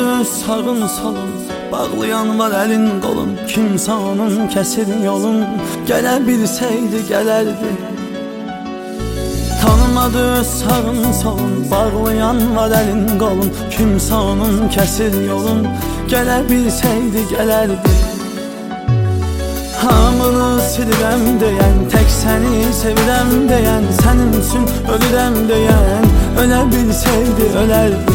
Tanımadı sağın solun, bağlayan var elin qolun, kimsə onun kəsir yolun, gələ bilsəydi gələrdi. Tanımadı sağın solun, bağlayan var elin qolun, kimsə onun kəsir yolun, gələ bilsəydi gələrdi. Hamını silirəm deyən, tək səni sevirəm deyən, sənin üçün ölürəm deyən, ölə bilsəydi ölərdi.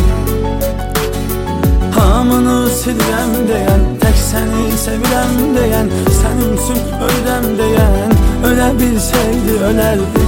Hamını silirəm deyən, tək səni sevirəm deyən, sənin üçün ölürəm deyən, ölə bilsəydi ölərdi.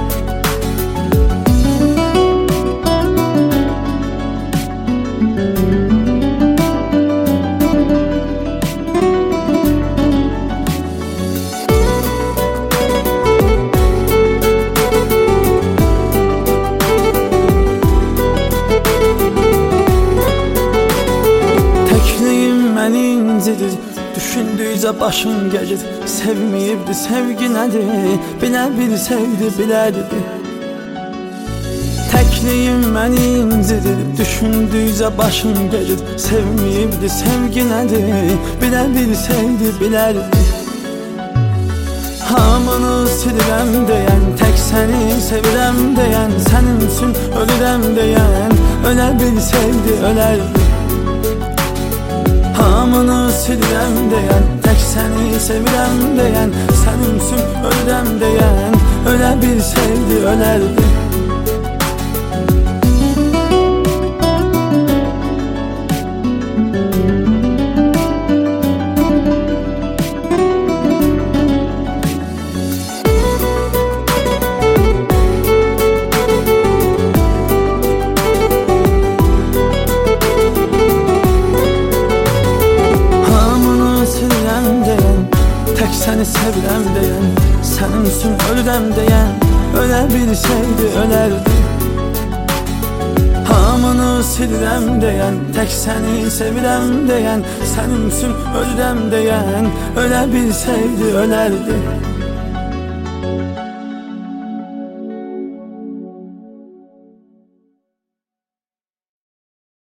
Düşündükcə başım gecir, sevməyibdi, sevgi nədir, bilə bilsəydi bilərdi. Təkliyim məni incidir, düşündükcə başım gecir, sevməyibdi, sevgi nədir, bilə bilsəydi bilərdi. Hamını silirəm deyən, tək səni sevirəm deyən, sənin üçün ölürəm deyən, ölə bilsəydi ölərdi. Hamını silirəm deyən, tək səni sevirəm deyən, sənin üçün ölürəm deyən, ölə bilsəydi ölərdi. Səni sevirəm deyən, sənin üçün ölürəm deyən, ölə bilsəydi ölərdi. Hamını silirəm deyən, tək səni sevirəm deyən, sənin üçün ölürəm deyən, ölə bilsəydi ölərdi.